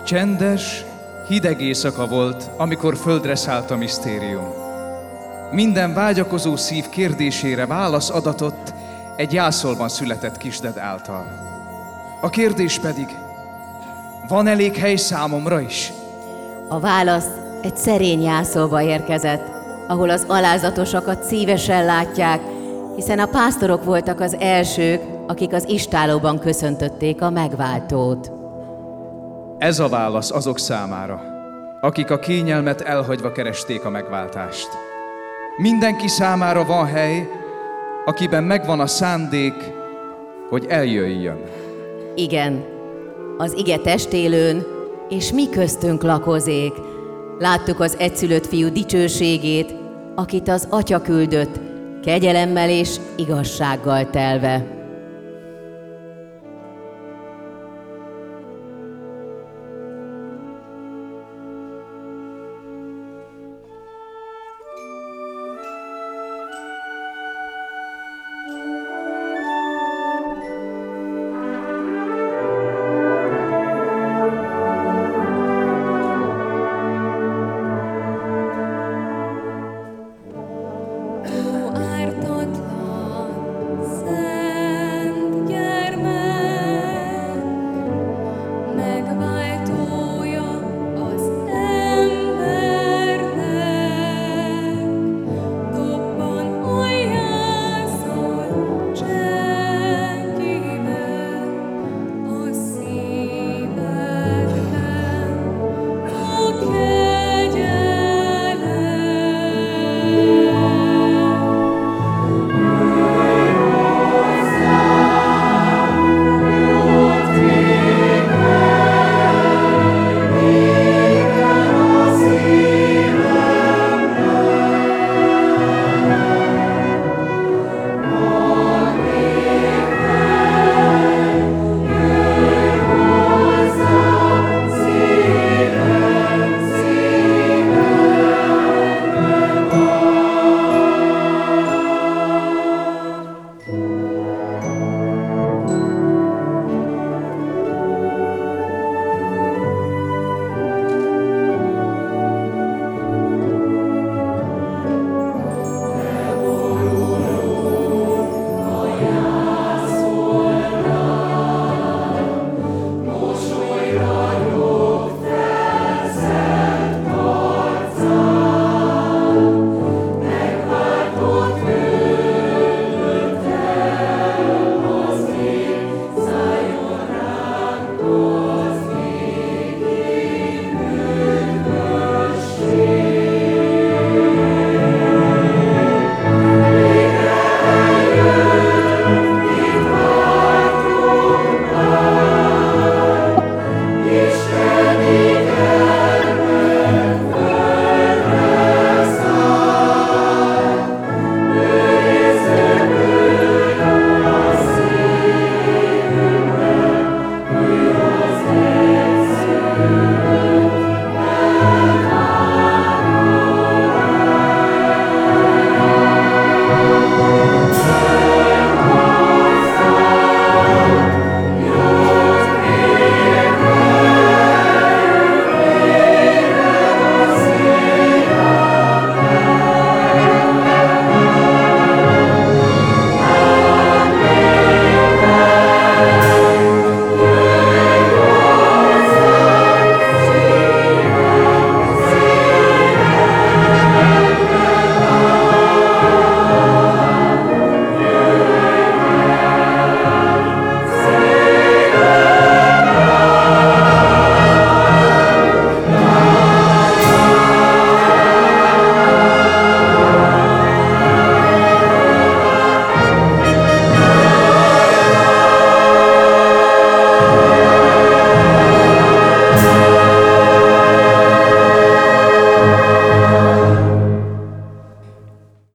Csendes, hideg éjszaka volt, amikor földre szállt a misztérium. Minden vágyakozó szív kérdésére válasz adatott egy jászolban született kisded által. A kérdés pedig, van elég hely számomra is? A válasz egy szerény jászolba érkezett, ahol az alázatosakat szívesen látják, hiszen a pásztorok voltak az elsők, akik az istállóban köszöntötték a megváltót. Ez a válasz azok számára, akik a kényelmet elhagyva keresték a megváltást. Mindenki számára van hely, akiben megvan a szándék, hogy eljöjjön. Igen, az ige testélőn, és mi köztünk lakozék. Láttuk az egyszülött fiú dicsőségét, akit az Atya küldött, kegyelemmel és igazsággal telve.